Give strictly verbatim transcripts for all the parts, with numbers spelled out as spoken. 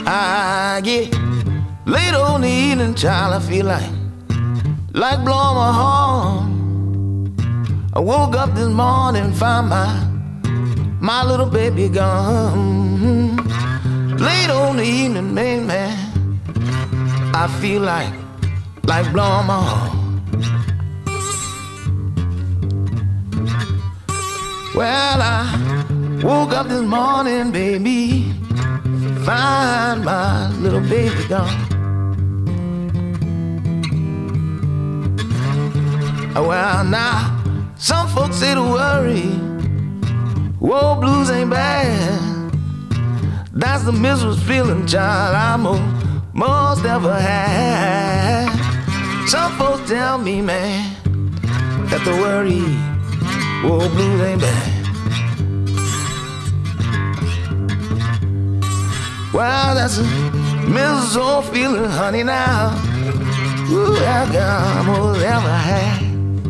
I get late on the evening, child, I feel like like blowing my horn. I woke up this morning, found my my little baby gone. Late on the evening, man, man, I feel like like blowing my horn. Well, I woke up this morning, baby, find my little baby gone. Well, now, some folks say to worry, whoa, blues ain't bad. That's the miserable feeling, child, I most ever had. Some folks tell me, man, that the worry, whoa, blues ain't bad. Well, that's a miserable feeling, honey, now. Ooh, that girl most ever had.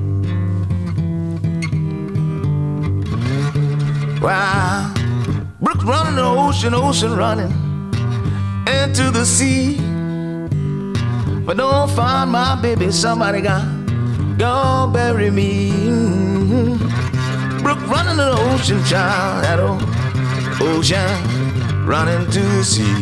Wow, brooks running the ocean, ocean running into the sea. But don't find my baby, somebody got gonna bury me. Mm-hmm. Brook running the ocean, child, that old ocean running to the sea.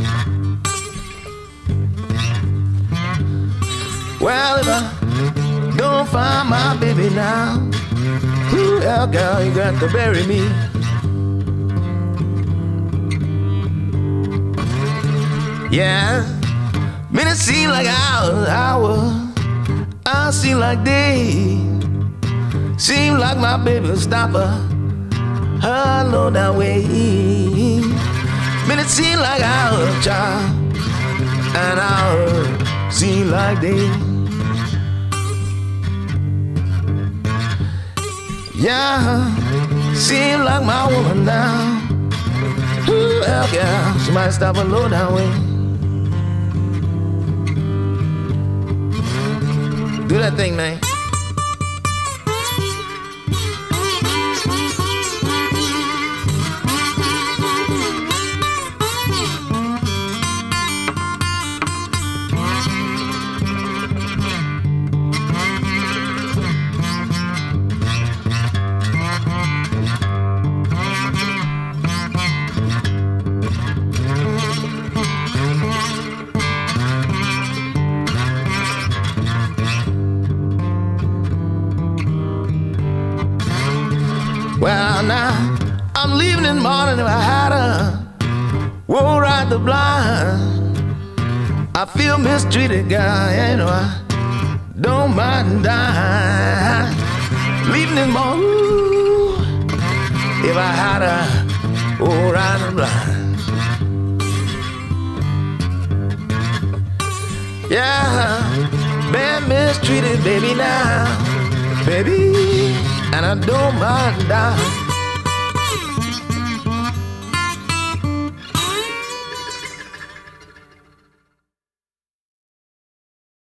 Well, if I don't find my baby now, ooh, hell, girl, you got to bury me. Yeah, minutes seem like hours, hours, I seem like days. Seem like my baby will stop her, her low down way. Minutes seem like hours, child, and hours seem like days. Yeah, seem like my woman now. Ooh, hell yeah, she might stop a low down way. Do that thing, man. Well, now, I'm leaving in the morning if I had her, won't ride the blind. I feel mistreated, girl, you know, I don't mind dying. Leaving in the morning, ooh, if I had her, won't ride the blind. Yeah, been mistreated, baby, now, baby, and I don't mind dying.